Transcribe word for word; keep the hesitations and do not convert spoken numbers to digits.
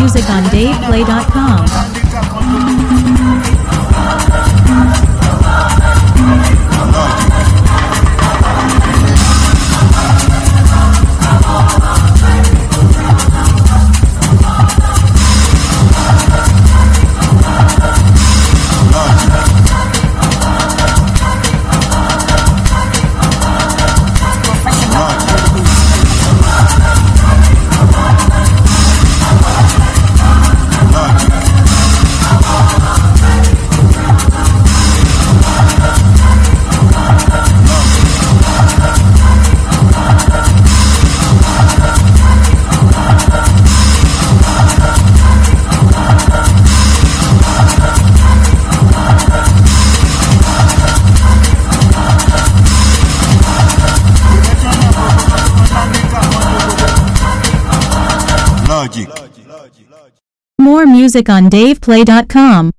music on dave play dot com. Logic. More music on dave play dot com.